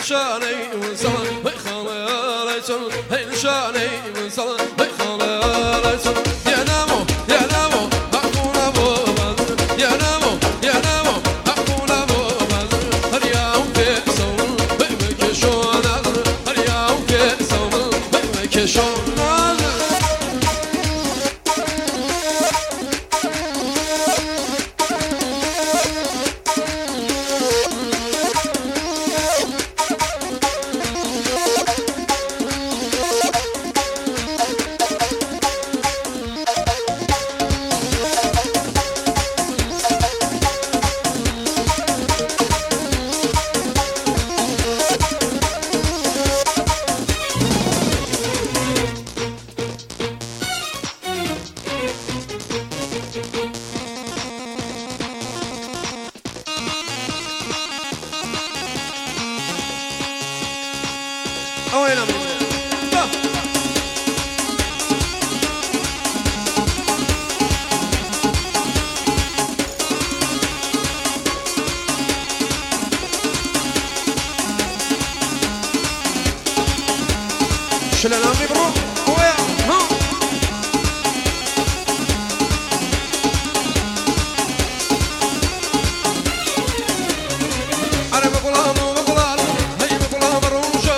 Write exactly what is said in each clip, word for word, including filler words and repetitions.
نشاني وصل هي خالي ليتن هي نشاني وصل هي خالي ليتن يا نامو يا نامو أكون أبو بدر يا نامو يا نامو أكون أبو بدر هل يوم كسول بيمك شو نظر هل يوم كسول بيمك شو نظر وين أمي؟ شلون أمي برو؟ وين؟ ها؟ أنا بقول أنا بقول أنا هي بقول أنا بروجا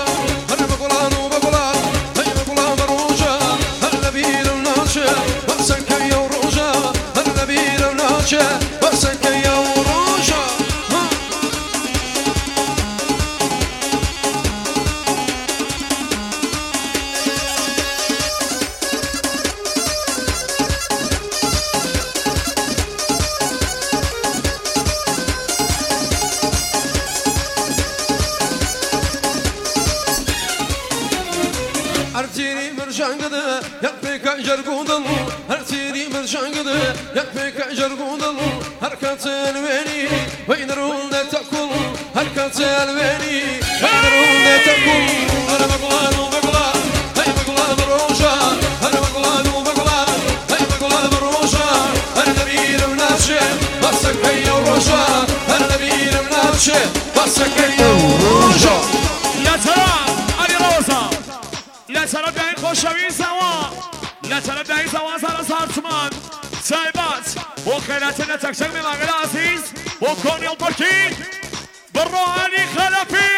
بسك يا وروجا أرتيني مرجان قده يكفيك أجر قودل أرتيني مرجان قده يكفيك أجر قودل هركات الويني وين رول تأكل هركات الويني وين رول تأكل أنا بقولان وبقولان هاي بقولان بروجا أنا بقولان وبقولان هاي بقولان بروجا أنا نبيل منافشة بسك هيا وروجا أنا نبيل منافشة بسك هيا وروجا يا ترى علي روزا لا ترى بعين خوشوي سوا لا ترى بعين سوا صار صار ثمان سايبات وخيلاتنا تكشف من العزيز وكون يلبكي برو علي خلفي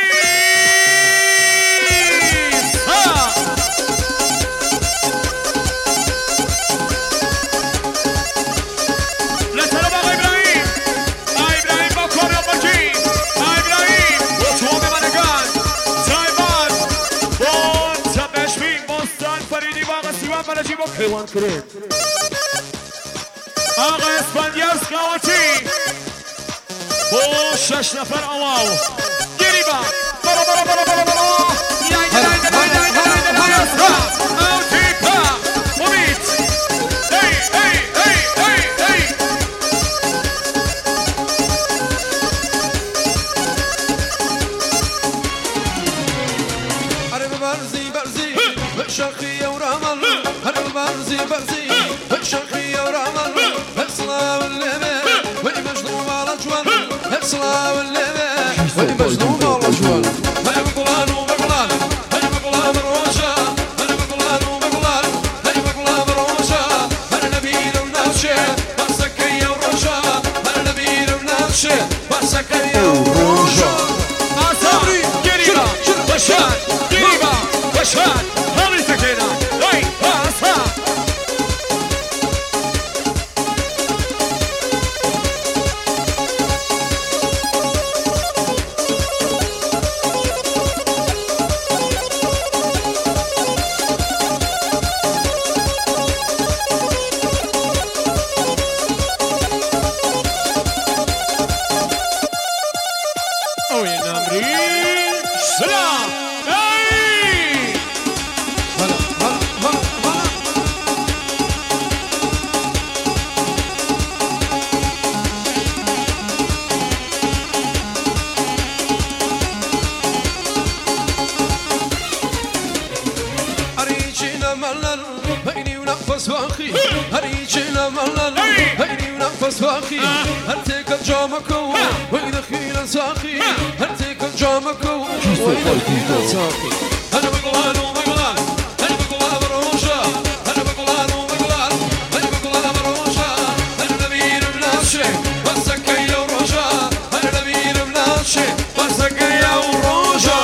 ها لا ترى بقى إبراهيم إبراهيم بكون يلبكي إبراهيم وشوفي منقال سايبات وتبشمين بستان فريدي باغا سيوان بلجيبو حيوان كريم آقا اسپانیاز قواتی با شش نفر آواو گیری با برا برا برا برا برا لایده لایده لایده لایده لایده لایده او تیپا امید ای ای ای ای ای عرب برزی برزی شاخی و رامل عرب برزی برزی شاخی و رامل هسلا واللبه وي مجنون على جوال هسلا واللبه وي مجنون على جوال هاي بقولان وبقولان هاي بقولان بروجا هاي بقولان وبقولان هاي بقولان بروجا هاي نبيل ونافشه بسكي وروجا هاي نبيل ونافشه بسكي وروجا آسان گریبا بشار گریبا بشار همی سکینا وی آسان واخي هريجنا ملل هيني ونفس واخي هرتك الجامكو وإذا خيل ساخي هرتك جامك وينك نساقي أنا بقولان وبقولان أنا بقولان بروشة أنا بقولان وبقولان أنا بقولان بروشة أنا نبيل بناشي بسكي وروشة أنا نبيل بناشي بسكي وروشة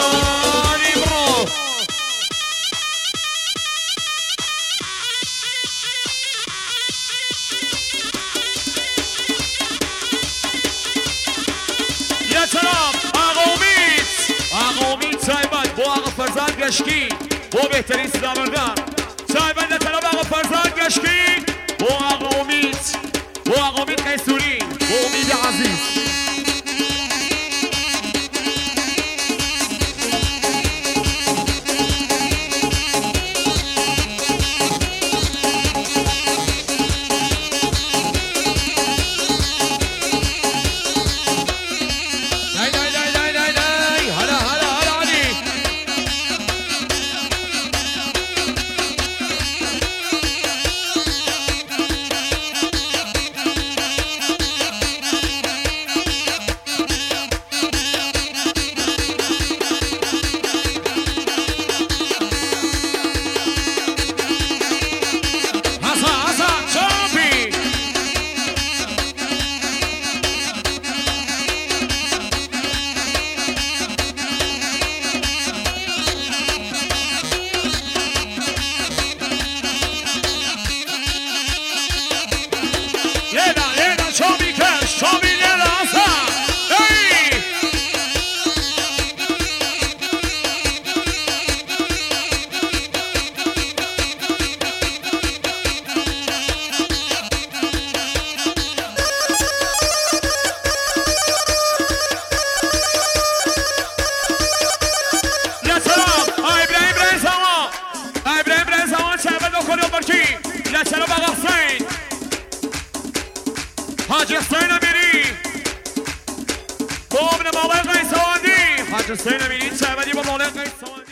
يا سلام اغوميت اغوميت سايبان بو اغا فرزان قشكي بو بهترين سلامردان سايبان يا سلام اغا فرزان قشكي بو اغوميت بو اغوميت قيسوري بو اميد عزيز حاج حسين اميري بابن مولاي قيس سوادي حاج حسين اميري شعبدي بمولاي قيس سوادي